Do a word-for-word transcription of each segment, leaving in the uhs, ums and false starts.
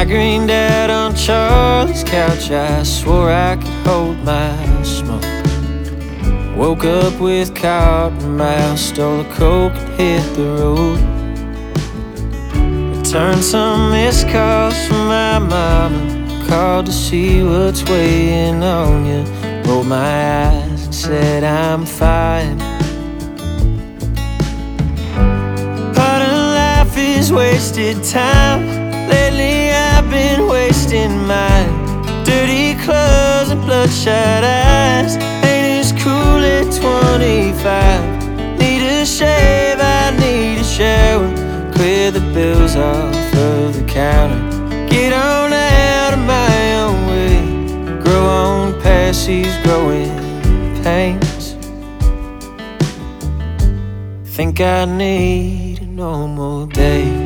greened out on Charlie's couch, I swore I could hold my smoke. Woke up with cotton mouth, stole a coke and hit the road. Returned some missed calls from my mama, called to see what's weighing on you. Rolled my eyes and said I'm fine. Part of life is wasted time. Lately I've been wasting mine. Dirty clothes and bloodshot eyes ain't as cool at twenty-five. Need a shave, I need a shower. Clear the bills off of the counter. Get on out of my own way. Grow on past these growing pains. Think I need a normal day.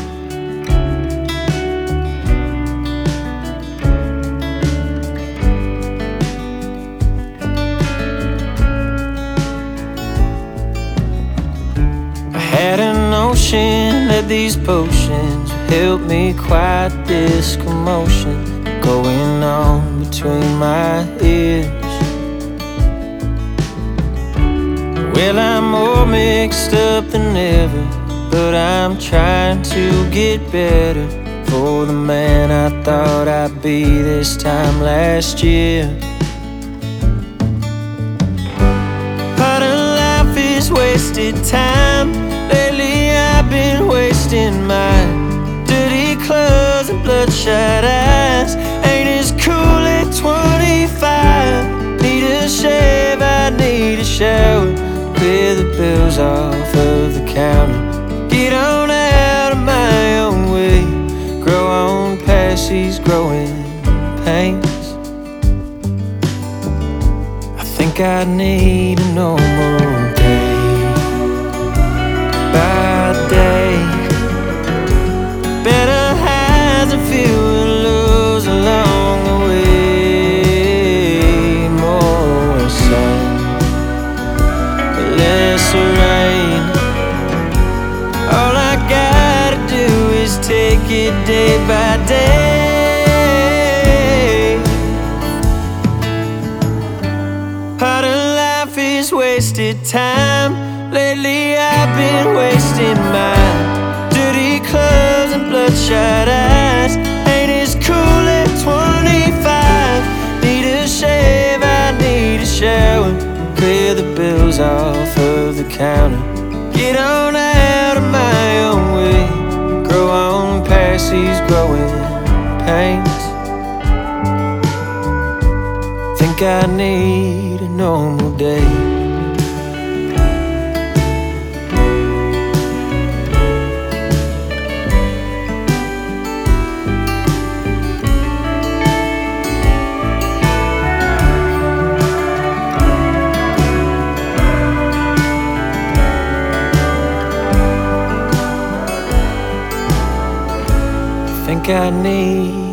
Had a notion that these potions would help me quiet this commotion going on between my ears. Well, I'm more mixed up than ever, but I'm trying to get better for the man I thought I'd be this time last year. Part of life is wasted time. Lately I've been wasting mine. Dirty clothes and bloodshot eyes ain't as cool at twenty-five. Need a shave, I need a shower. Clear the bills off of the counter. Get on out of my own way. Grow on past these growing pains. I think I need a normal day. By day, better highs and fewer lows along the way. More sun, less rain. All I gotta do is take it day by day. Part of life is wasted time. Lately I've been wasting mine. Dirty clothes and bloodshot eyes ain't as cool at twenty-five. Need a shave, I need a shower. Clear the bills off of the counter. Get on out of my own way. Grow on past these growing pains. Think I need a normal day. Think I need